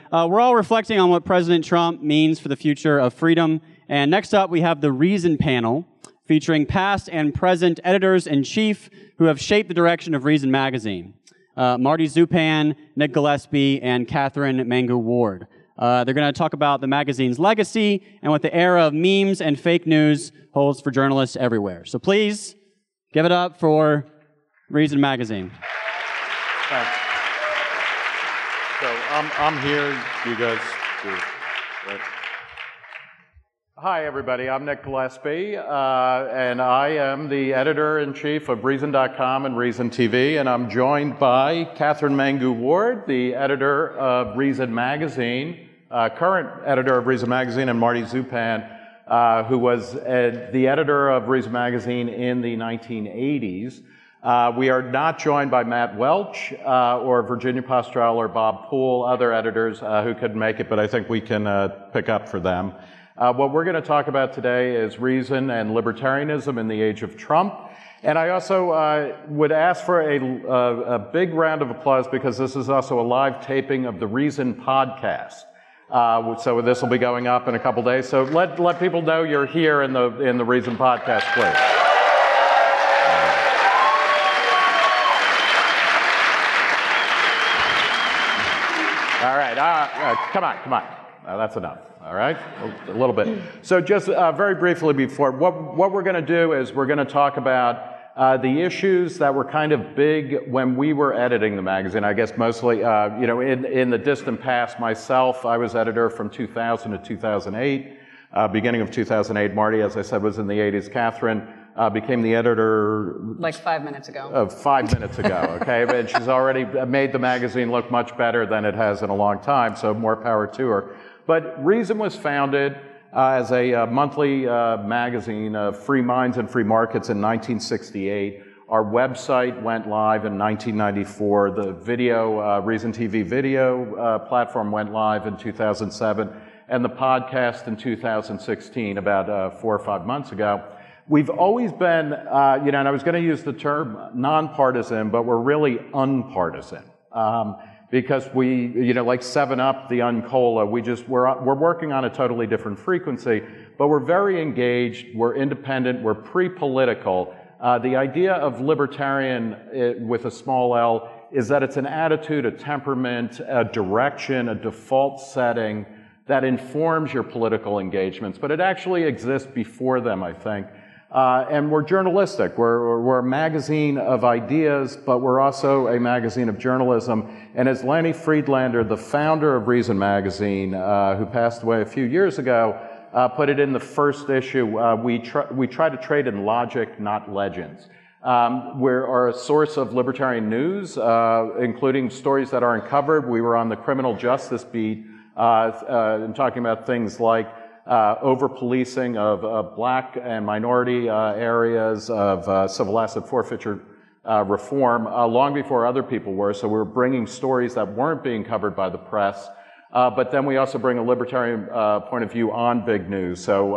We're all reflecting on what President Trump means for the future of freedom. And next up, we have the Reason Panel, featuring past and present editors-in-chief who have shaped the direction of Reason Magazine. Marty Zupan, Nick Gillespie, and Catherine Mangu Ward. They're going to talk about the magazine's legacy and what the era of memes and fake news holds for journalists everywhere. So please, give it up for Reason Magazine. Thanks. So I'm here, you guys do. Right. Hi, everybody. I'm Nick Gillespie, and I am the editor-in-chief of Reason.com and Reason TV, and I'm joined by Catherine Mangu Ward, the editor of Reason Magazine, current editor of Reason Magazine, and Marty Zupan, who was the editor of Reason Magazine in the 1980s. We are not joined by Matt Welch or Virginia Pastrell or Bob Poole, other editors who couldn't make it, but I think we can pick up for them. What we're going to talk about today is reason and libertarianism in the age of Trump. And I also would ask for a big round of applause because this is also a live taping of the Reason podcast. So this will be going up in a couple days. So let people know you're here in the Reason podcast, please. All right, come on. That's enough, all right? A little bit. So just very briefly before, what we're going to do is we're going to talk about the issues that were kind of big when we were editing the magazine. I guess mostly, in the distant past, myself, I was editor from 2000 to 2008. Beginning of 2008, Marty, as I said, was in the 80s. Catherine became the editor like 5 minutes ago. 5 minutes ago, okay? And she's already made the magazine look much better than it has in a long time, so more power to her. But Reason was founded as a monthly magazine of free minds and free markets in 1968. Our website went live in 1994. The video, Reason TV video platform went live in 2007, and the podcast in 2016, about 4 or 5 months ago. We've always been, and I was going to use the term nonpartisan, but we're really unpartisan. Because we, like 7-Up, the Uncola, we're working on a totally different frequency, but we're very engaged, we're independent, we're pre-political. The idea of libertarian with a small L is that it's an attitude, a temperament, a direction, a default setting that informs your political engagements, but it actually exists before them, I think. And we're journalistic. We're a magazine of ideas, but we're also a magazine of journalism. And as Lanny Friedlander, the founder of Reason Magazine, who passed away a few years ago, put it in the first issue, we try to trade in logic, not legends. We're a source of libertarian news, including stories that aren't covered. We were on the criminal justice beat, and talking about things like over-policing of black and minority areas, of civil asset forfeiture reform, long before other people were. So we were bringing stories that weren't being covered by the press. But then we also bring a libertarian point of view on big news. So,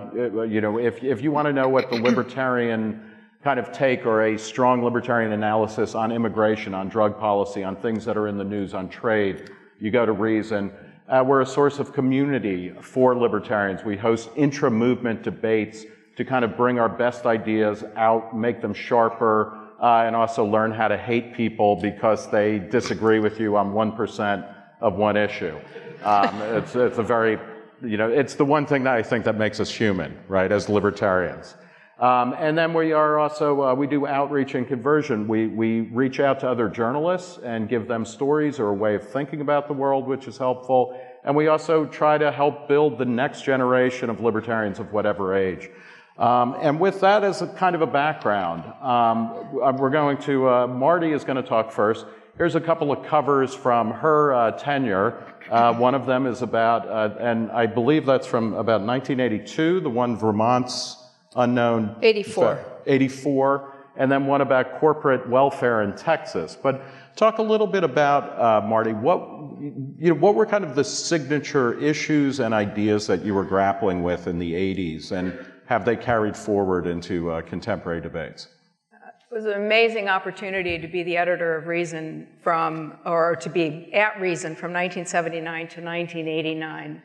if you want to know what the libertarian kind of take or a strong libertarian analysis on immigration, on drug policy, on things that are in the news, on trade, you go to Reason. We're a source of community for libertarians. We host intra-movement debates to kind of bring our best ideas out, make them sharper, and also learn how to hate people because they disagree with you on 1% of one issue. It's a very, it's the one thing that I think that makes us human, right, as libertarians. And then we are also, we do outreach and conversion. We reach out to other journalists and give them stories or a way of thinking about the world, which is helpful. And we also try to help build the next generation of libertarians of whatever age. And with that as a kind of a background, we're going to, Marty is going to talk first. Here's a couple of covers from her tenure. One of them is about, and I believe that's from about 1982, the one Vermont's unknown. 84. 84, and then one about corporate welfare in Texas. But talk a little bit about, Marty, what were kind of the signature issues and ideas that you were grappling with in the 80s, and have they carried forward into contemporary debates? It was an amazing opportunity to be the editor of Reason or to be at Reason from 1979 to 1989.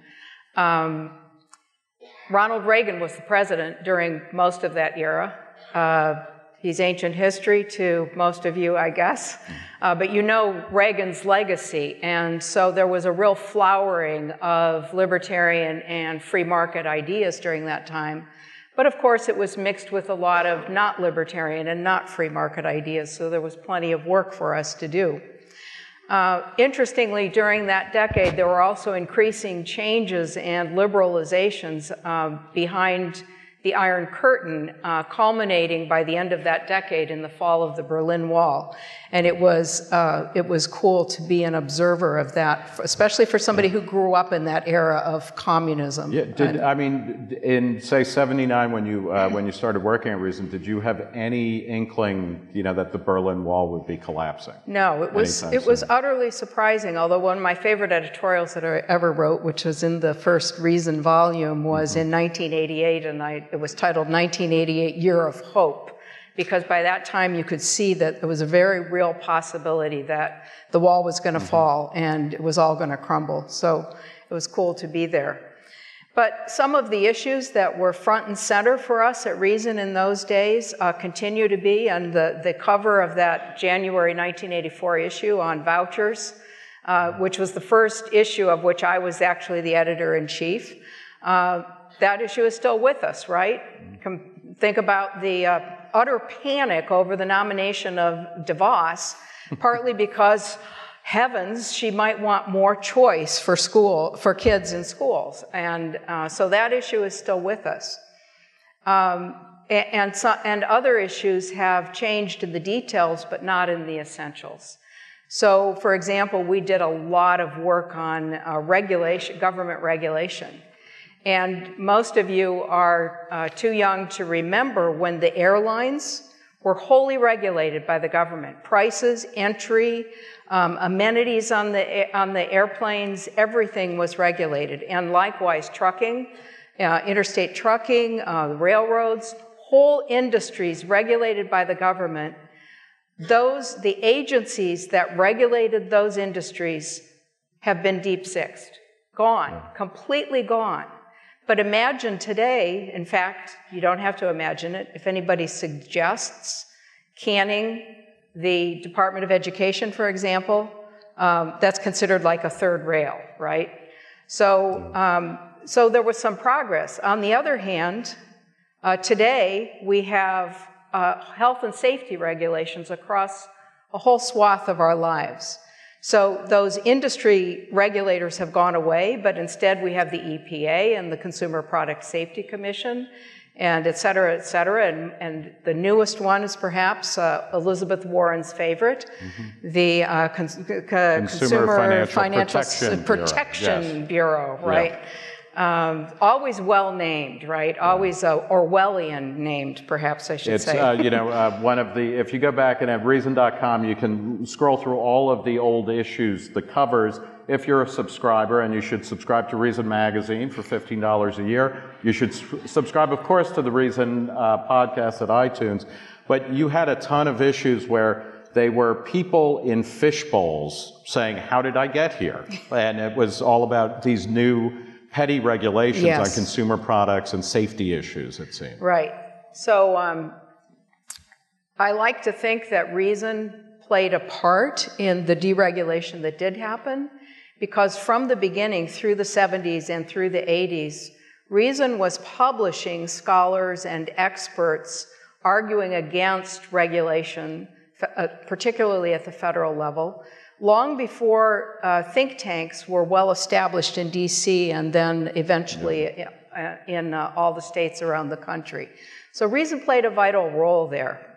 Ronald Reagan was the president during most of that era. He's ancient history to most of you, I guess. But you know Reagan's legacy. And so there was a real flowering of libertarian and free market ideas during that time. But of course, it was mixed with a lot of not libertarian and not free market ideas. So there was plenty of work for us to do. Interestingly, during that decade, there were also increasing changes and liberalizations behind the Iron Curtain, culminating by the end of that decade in the fall of the Berlin Wall. And it was cool to be an observer of that, especially for somebody who grew up in that era of communism. Yeah, in say '79 when you started working at Reason, did you have any inkling, that the Berlin Wall would be collapsing? No, it was utterly surprising. Although one of my favorite editorials that I ever wrote, which was in the first Reason volume, was in 1988, and it was titled 1988 Year of Hope, because by that time you could see that there was a very real possibility that the wall was going to fall and it was all going to crumble. So it was cool to be there. But some of the issues that were front and center for us at Reason in those days continue to be, and the cover of that January 1984 issue on vouchers, which was the first issue of which I was actually the editor-in-chief. That issue is still with us, right? Think about the utter panic over the nomination of DeVos, partly because, heavens, she might want more choice for kids in schools. And so that issue is still with us. And other issues have changed in the details, but not in the essentials. So, for example, we did a lot of work on government regulation. And most of you are too young to remember when the airlines were wholly regulated by the government. Prices, entry, amenities on the airplanes, everything was regulated. And likewise, trucking, interstate trucking, railroads, whole industries regulated by the government. The agencies that regulated those industries have been deep-sixed, gone, completely gone. But imagine today, in fact, you don't have to imagine it, if anybody suggests canning the Department of Education, for example, that's considered like a third rail, right? So there was some progress. On the other hand, today we have health and safety regulations across a whole swath of our lives. So those industry regulators have gone away, but instead we have the EPA and the Consumer Product Safety Commission, and et cetera, and the newest one is perhaps Elizabeth Warren's favorite, the Consumer Financial Protection Bureau, right? Yeah. Always well named, right? Always Orwellian named, perhaps I should say. If you go back and at Reason.com, you can scroll through all of the old issues, the covers. If you're a subscriber, and you should subscribe to Reason Magazine for $15 a year, you should subscribe, of course, to the Reason podcast at iTunes. But you had a ton of issues where they were people in fishbowls saying, "How did I get here?" And it was all about these new petty regulations on consumer products and safety issues, it seems. Right. So I like to think that Reason played a part in the deregulation that did happen, because from the beginning, through the 70s and through the 80s, Reason was publishing scholars and experts arguing against regulation, particularly at the federal level, long before think tanks were well established in DC and then eventually in all the states around the country. So Reason played a vital role there.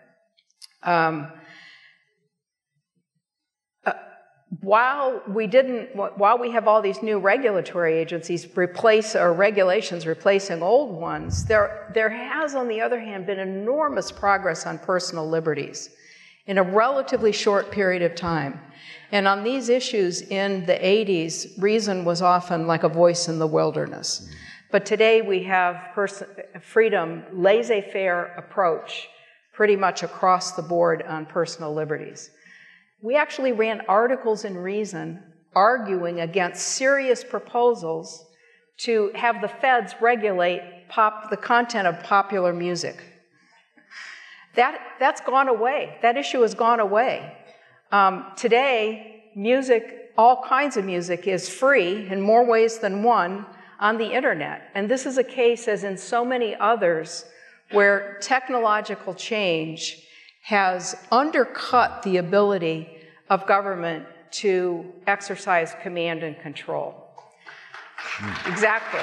While we have all these new regulatory agencies regulations replacing old ones, there has, on the other hand, been enormous progress on personal liberties in a relatively short period of time. And on these issues in the 80s, Reason was often like a voice in the wilderness. But today we have freedom, laissez-faire approach pretty much across the board on personal liberties. We actually ran articles in Reason arguing against serious proposals to have the feds regulate the content of popular music. That's gone away. That issue has gone away. Today, music, all kinds of music, is free in more ways than one on the internet. And this is a case, as in so many others, where technological change has undercut the ability of government to exercise command and control. Exactly.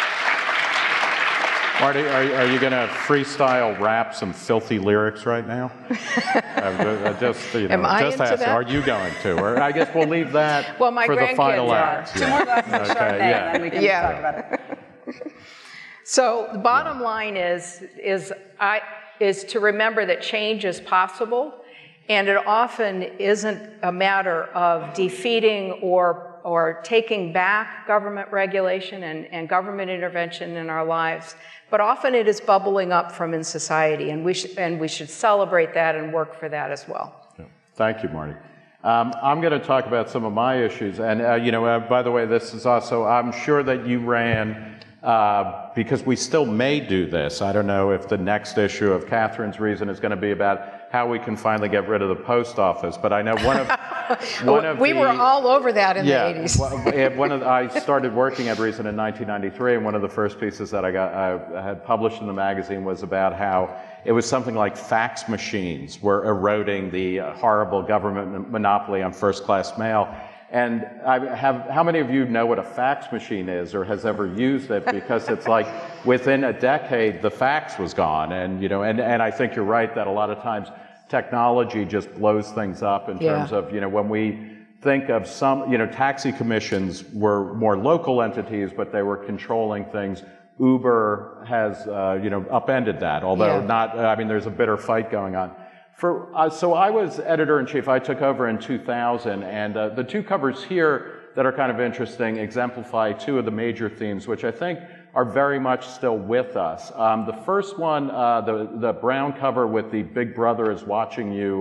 Marty, are you going to freestyle rap some filthy lyrics right now? Am I into that? Are you going to? Or I guess we'll leave that well, my for the final grandkids act. are. Two more glasses of Chardonnay, and then we can talk about it. So the bottom line is to remember that change is possible, and it often isn't a matter of defeating or taking back government regulation and government intervention in our lives, but often it is bubbling up from in society, and we should celebrate that and work for that as well. Yeah. Thank you, Marty. I'm going to talk about some of my issues, and by the way, this is also, I'm sure that you ran, because we still may do this. I don't know if the next issue of Catherine's Reason is going to be about how we can finally get rid of the post office, but I know we were all over that in the 80s. I started working at Reason in 1993, and one of the first pieces that I had published in the magazine was about how it was something like fax machines were eroding the horrible government monopoly on first-class mail. And how many of you know what a fax machine is or has ever used it? Because it's like within a decade, the fax was gone. And, and I think you're right that a lot of times technology just blows things up in terms of, when we think of some, taxi commissions were more local entities, but they were controlling things. Uber has, upended that, although there's a bitter fight going on. So I was editor-in-chief. I took over in 2000, and the two covers here that are kind of interesting exemplify two of the major themes, which I think are very much still with us. The first one, the brown cover with the Big Brother is watching you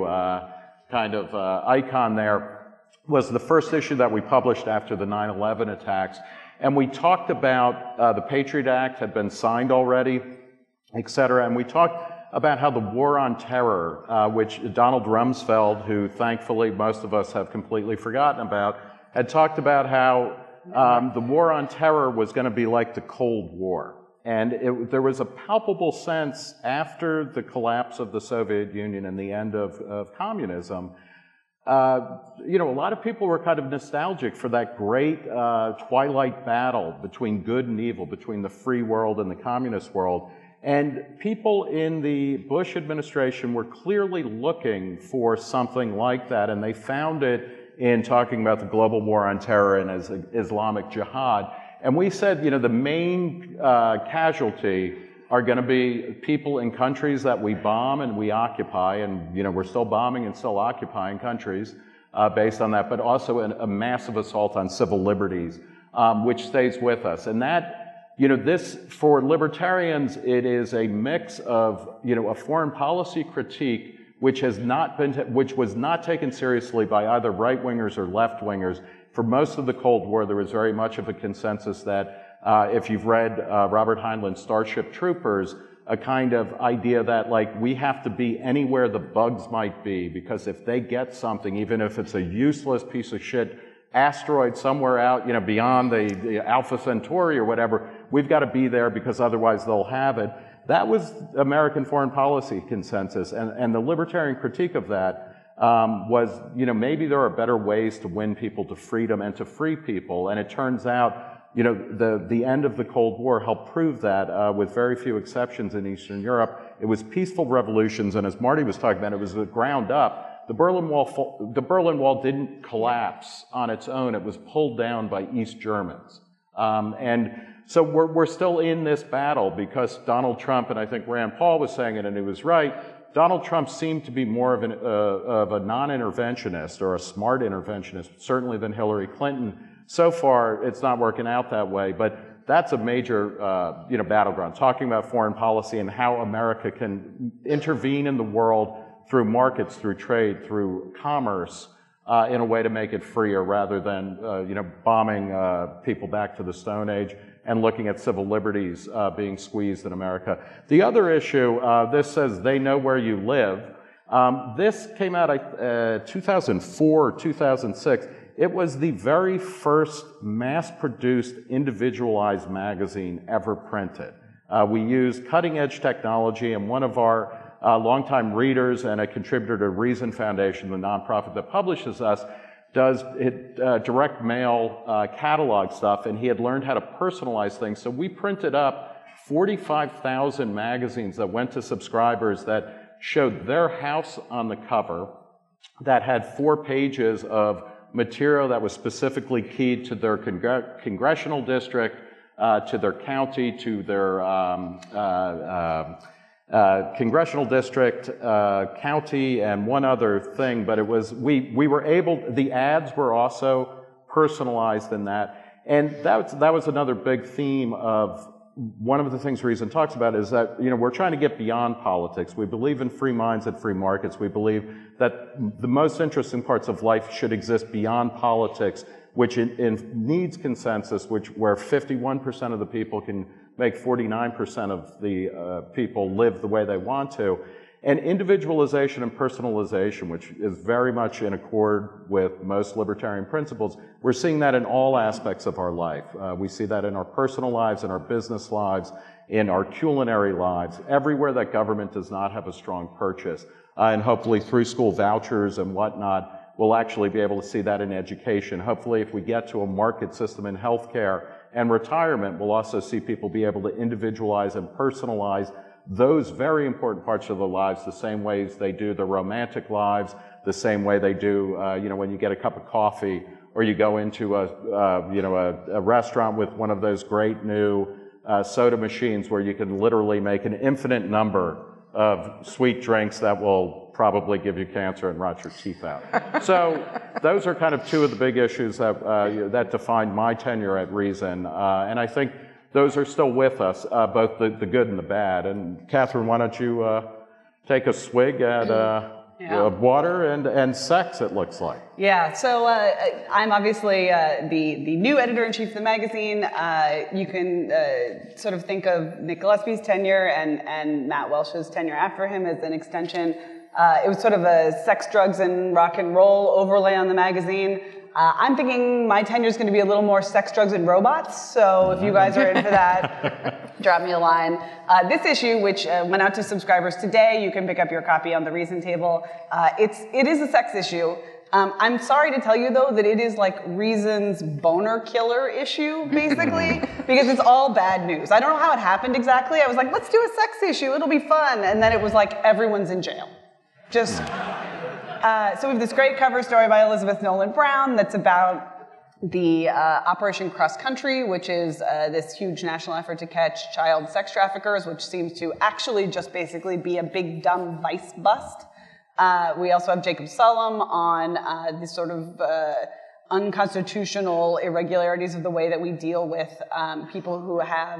icon there, was the first issue that we published after the 9/11 attacks. And we talked about the Patriot Act had been signed already, et cetera, and we talked about how the war on terror, which Donald Rumsfeld, who thankfully most of us have completely forgotten about, had talked about how the war on terror was going to be like the Cold War. And there was a palpable sense after the collapse of the Soviet Union and the end of communism, a lot of people were kind of nostalgic for that great twilight battle between good and evil, between the free world and the communist world. And people in the Bush administration were clearly looking for something like that, and they found it in talking about the global war on terror and as Islamic jihad. And we said, the main casualty are going to be people in countries that we bomb and we occupy, and we're still bombing and still occupying countries based on that, but also a massive assault on civil liberties, which stays with us. And that, this, for libertarians, it is a mix of, a foreign policy critique which was not taken seriously by either right-wingers or left-wingers. For most of the Cold War, there was very much of a consensus that, if you've read Robert Heinlein's Starship Troopers, a kind of idea that, we have to be anywhere the bugs might be, because if they get something, even if it's a useless piece of shit asteroid somewhere out, beyond the Alpha Centauri or whatever, we've got to be there because otherwise they'll have it. That was American foreign policy consensus, and the libertarian critique of that was, maybe there are better ways to win people to freedom and to free people, and it turns out, the end of the Cold War helped prove that, with very few exceptions in Eastern Europe. It was peaceful revolutions, and as Marty was talking about, it was the ground up. The Berlin Wall didn't collapse on its own. It was pulled down by East Germans. And so we're still in this battle because Donald Trump, and I think Rand Paul was saying it and he was right, Donald Trump seemed to be more of a non-interventionist or a smart interventionist, certainly than Hillary Clinton. So far, it's not working out that way. But that's a major battleground, talking about foreign policy and how America can intervene in the world through markets, through trade, through commerce, in a way to make it freer rather than bombing people back to the Stone Age and looking at civil liberties being squeezed in America. The other issue, this says they know where you live. This came out 2004 or 2006. It was the very first mass-produced individualized magazine ever printed. We used cutting-edge technology, and one of our longtime readers and a contributor to Reason Foundation, the nonprofit that publishes us, does direct mail catalog stuff, and he had learned how to personalize things. So we printed up 45,000 magazines that went to subscribers that showed their house on the cover, that had 4 pages of material that was specifically keyed to their congressional district, to their county, to their congressional district, county, and one other thing, but it was, we were able, the ads were also personalized in that. And that was another big theme of one of the things Reason talks about is that, we're trying to get beyond politics. We believe in free minds and free markets. We believe that the most interesting parts of life should exist beyond politics, which needs consensus, where 51% of the people can make 49% of the people live the way they want to. And individualization and personalization, which is very much in accord with most libertarian principles, we're seeing that in all aspects of our life. We see that in our personal lives, in our business lives, in our culinary lives, everywhere that government does not have a strong purchase. And hopefully through school vouchers and whatnot, we'll actually be able to see that in education. Hopefully if we get to a market system in healthcare and retirement, we'll also see people be able to individualize and personalize those very important parts of their lives the same ways they do their romantic lives, the same way they do, when you get a cup of coffee or you go into a restaurant with one of those great new soda machines where you can literally make an infinite number of sweet drinks that will probably give you cancer and rot your teeth out. So those are kind of two of the big issues that defined my tenure at Reason, and I think those are still with us, both the good and the bad. And Catherine, why don't you take a swig at water and sex, it looks like. Yeah, so I'm obviously the new editor-in-chief of the magazine. You can sort of think of Nick Gillespie's tenure and Matt Welsh's tenure after him as an extension. It was sort of a sex, drugs, and rock and roll overlay on the magazine. I'm thinking my tenure is going to be a little more sex, drugs, and robots. So if you guys are in for that, drop me a line. This issue, which went out to subscribers today, you can pick up your copy on the Reason table. It is a sex issue. I'm sorry to tell you, though, that it is like Reason's boner killer issue, basically, because it's all bad news. I don't know how it happened exactly. I was like, let's do a sex issue. It'll be fun. And then it was like, everyone's in jail. Just... so we have this great cover story by Elizabeth Nolan Brown that's about the Operation Cross Country, which is this huge national effort to catch child sex traffickers, which seems to actually just basically be a big dumb vice bust. We also have Jacob Sullum on this sort of unconstitutional irregularities of the way that we deal with people who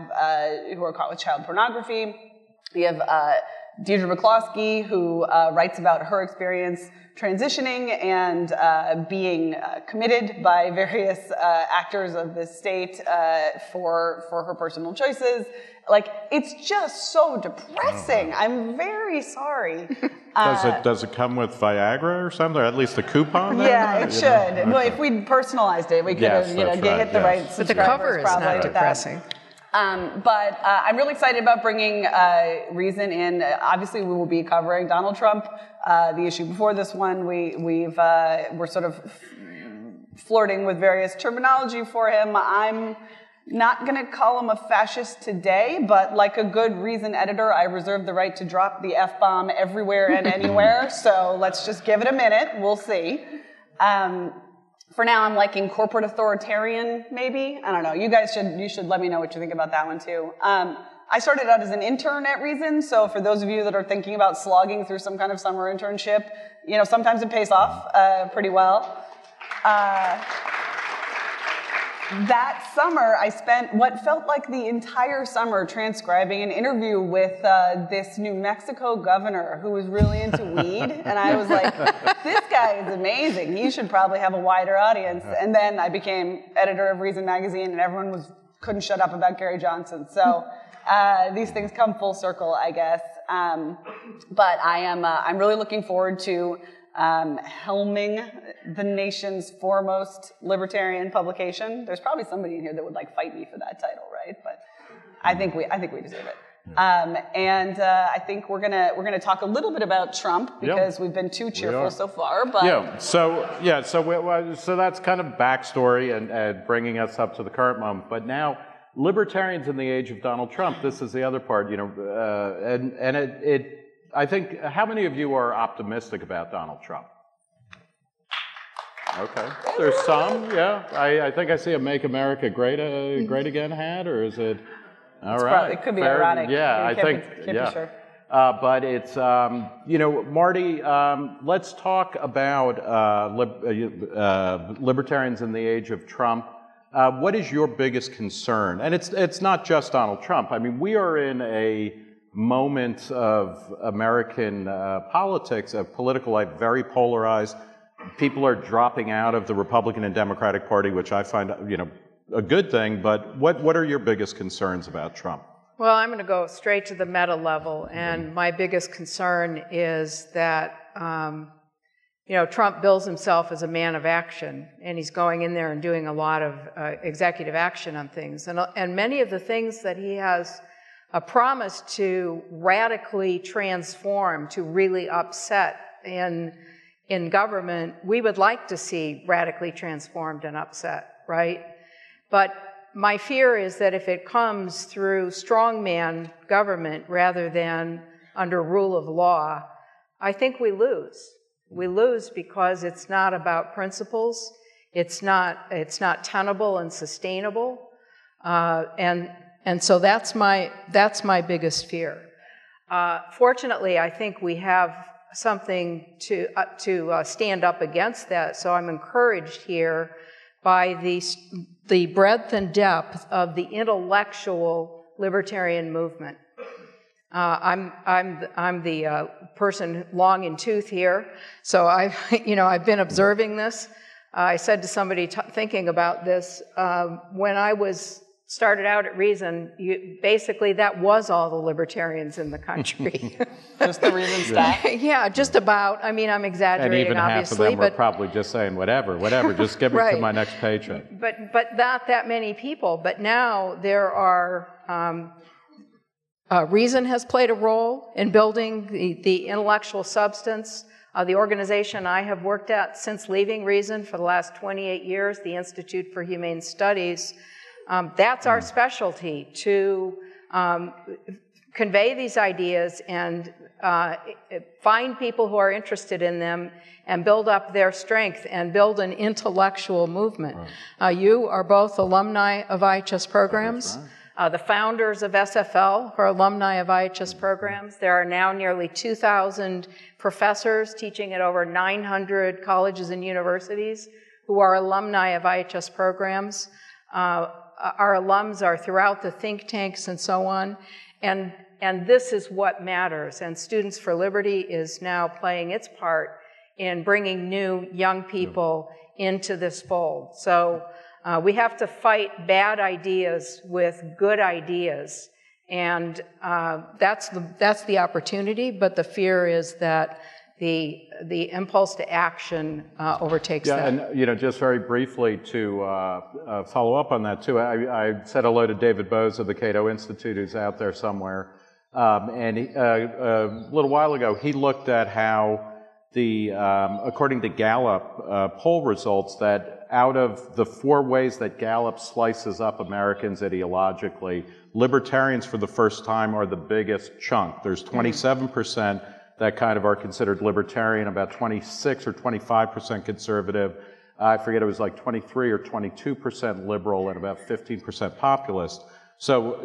are caught with child pornography. We have Deirdre McCloskey, who writes about her experience transitioning and being committed by various actors of the state for her personal choices. Like, it's just so depressing. I'm very sorry. Does it come with Viagra or something, or at least a coupon? Yeah, it should. Well, if we'd personalized it, we could have hit the right subscribers. But the cover is not depressing. But I'm really excited about bringing Reason in. Obviously, we will be covering Donald Trump. The issue before this one, we're sort of flirting with various terminology for him. I'm not going to call him a fascist today, but like a good Reason editor, I reserve the right to drop the F-bomb everywhere and anywhere. So let's just give it a minute. We'll see. For now, I'm liking corporate authoritarian, maybe. I don't know. You should let me know what you think about that one, too. I started out as an intern at Reason, so for those of you that are thinking about slogging through some kind of summer internship, sometimes it pays off pretty well. that summer, I spent what felt like the entire summer transcribing an interview with this New Mexico governor who was really into weed. And I was like, this guy is amazing. He should probably have a wider audience. And then I became editor of Reason Magazine, and everyone couldn't shut up about Gary Johnson. So these things come full circle, I guess. But I'm really looking forward to helming the nation's foremost libertarian publication. There's probably somebody in here that would like fight me for that title, right? But I think we deserve it. I think we're gonna talk a little bit about Trump because we've been too cheerful so far. But so that's kind of backstory and bringing us up to the current moment. But now, libertarians in the age of Donald Trump. This is the other part, I think, how many of you are optimistic about Donald Trump? Okay. There's some, yeah. I think I see a Make America Great Again hat, or is it? All right. It could be ironic. Yeah, Can't be sure. But it's, Marty, let's talk about libertarians in the age of Trump. What is your biggest concern? And it's not just Donald Trump. I mean, we are in a moment of American politics, of political life, very polarized. People are dropping out of the Republican and Democratic Party, which I find, a good thing. But what are your biggest concerns about Trump? Well, I'm going to go straight to the meta level, and my biggest concern is that Trump bills himself as a man of action, and he's going in there and doing a lot of executive action on things, and many of the things that he has promised to radically transform, to really upset in government, we would like to see radically transformed and upset, right? But my fear is that if it comes through strongman government rather than under rule of law, I think we lose. We lose because it's not about principles. It's not tenable and sustainable, and so that's my biggest fear. Fortunately, I think we have something to stand up against that. So I'm encouraged here by the breadth and depth of the intellectual libertarian movement. I'm the person long in tooth here, so I've been observing this. I said to somebody thinking about this when I started out at Reason, basically that was all the libertarians in the country. Just the Reason staff? Yeah, just about. I mean, I'm exaggerating, and even obviously. Half of them were probably just saying, whatever, just give it to my next paycheck. But not that many people. But now there are, Reason has played a role in building the intellectual substance. The organization I have worked at since leaving Reason for the last 28 years, the Institute for Humane Studies, that's our specialty, to convey these ideas and find people who are interested in them and build up their strength and build an intellectual movement. Right. You are both alumni of IHS programs. Right. The founders of SFL are alumni of IHS programs. There are now nearly 2,000 professors teaching at over 900 colleges and universities who are alumni of IHS programs. Our alums are throughout the think tanks and so on, and this is what matters. And Students for Liberty is now playing its part in bringing new young people into this fold. So we have to fight bad ideas with good ideas, and that's the opportunity. But the fear is that the impulse to action overtakes that. Yeah, and just very briefly to follow up on that too, I said hello to David Bose of the Cato Institute, who's out there somewhere, and a little while ago he looked at how according to Gallup poll results, that out of the 4 ways that Gallup slices up Americans ideologically, libertarians for the first time are the biggest chunk. There's 27% that kind of are considered libertarian, about 26 or 25% conservative. I forget, it was like 23 or 22% liberal and about 15% populist. So,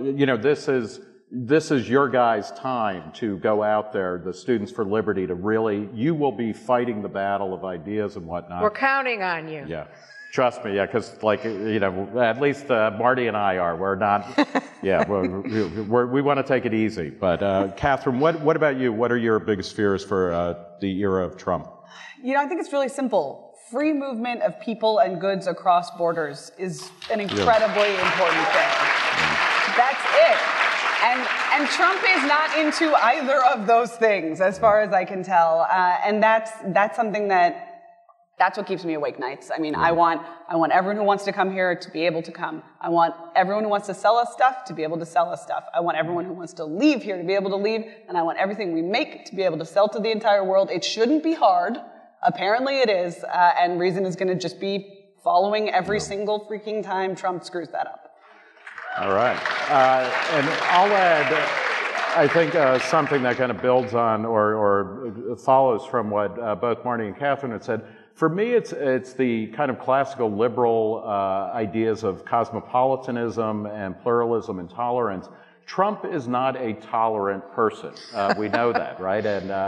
this is your guys' time to go out there, the Students for Liberty, to really, you will be fighting the battle of ideas and whatnot. We're counting on you. Yeah. Trust me, yeah, because like, at least Marty and I are. We're not, yeah, we want to take it easy. But Catherine, what about you? What are your biggest fears for the era of Trump? I think it's really simple. Free movement of people and goods across borders is an incredibly important thing. That's it. And Trump is not into either of those things, as far as I can tell. And that's something that's what keeps me awake nights. I mean, I want everyone who wants to come here to be able to come. I want everyone who wants to sell us stuff to be able to sell us stuff. I want everyone who wants to leave here to be able to leave. And I want everything we make to be able to sell to the entire world. It shouldn't be hard. Apparently it is. And Reason is going to just be following every single freaking time Trump screws that up. All right. And I'll add, I think, something that kind of builds on or follows from what both Marty and Catherine had said. For me, it's the kind of classical liberal ideas of cosmopolitanism and pluralism and tolerance. Trump is not a tolerant person. We know that, right?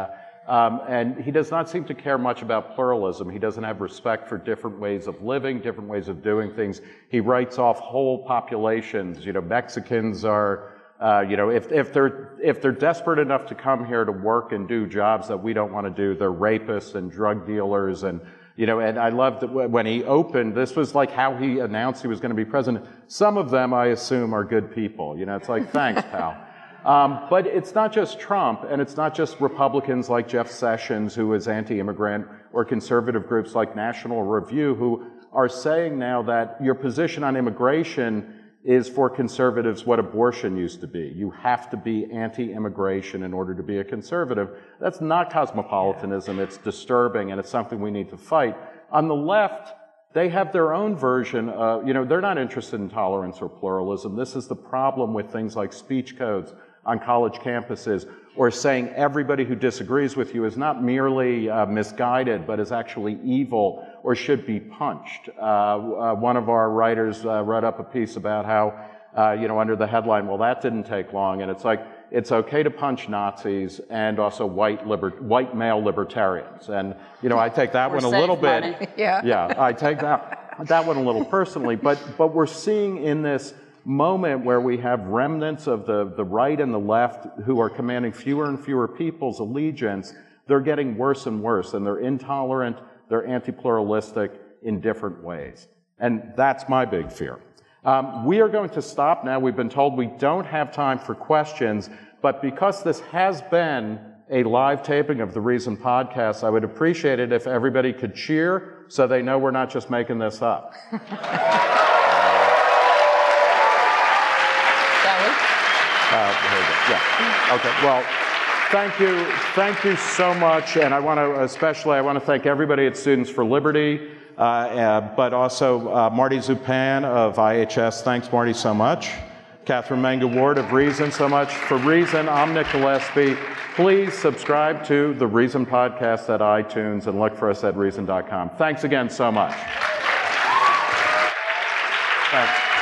And he does not seem to care much about pluralism. He doesn't have respect for different ways of living, different ways of doing things. He writes off whole populations. Mexicans are, if they're desperate enough to come here to work and do jobs that we don't want to do, they're rapists and drug dealers. And I loved that when he opened, this was like how he announced he was going to be president. Some of them, I assume, are good people. It's like, thanks, pal. But it's not just Trump, and it's not just Republicans like Jeff Sessions, who is anti-immigrant, or conservative groups like National Review, who are saying now that your position on immigration is for conservatives what abortion used to be. You have to be anti-immigration in order to be a conservative. That's not cosmopolitanism. It's disturbing, and it's something we need to fight. On the left, they have their own version of, they're not interested in tolerance or pluralism. This is the problem with things like speech codes on college campuses, or saying everybody who disagrees with you is not merely misguided, but is actually evil or should be punched. One of our writers wrote up a piece about how, under the headline, well, that didn't take long, and it's like, it's okay to punch Nazis and also white male libertarians. And, I take that one a little bit. Yeah, I take that one a little personally, but we're seeing in this moment where we have remnants of the right and the left who are commanding fewer and fewer people's allegiance, they're getting worse and worse, and they're intolerant, they're anti-pluralistic in different ways. And that's my big fear. We are going to stop now. We've been told we don't have time for questions, but because this has been a live taping of the Reason podcast, I would appreciate it if everybody could cheer so they know we're not just making this up. Yeah. Okay. Well, thank you so much, and I want to thank everybody at Students for Liberty, but also Marty Zupan of IHS. Thanks, Marty, so much. Catherine Mangu-Ward of Reason, so much. For Reason, I'm Nick Gillespie. Please subscribe to the Reason podcast at iTunes and look for us at Reason.com. Thanks again so much. Thanks.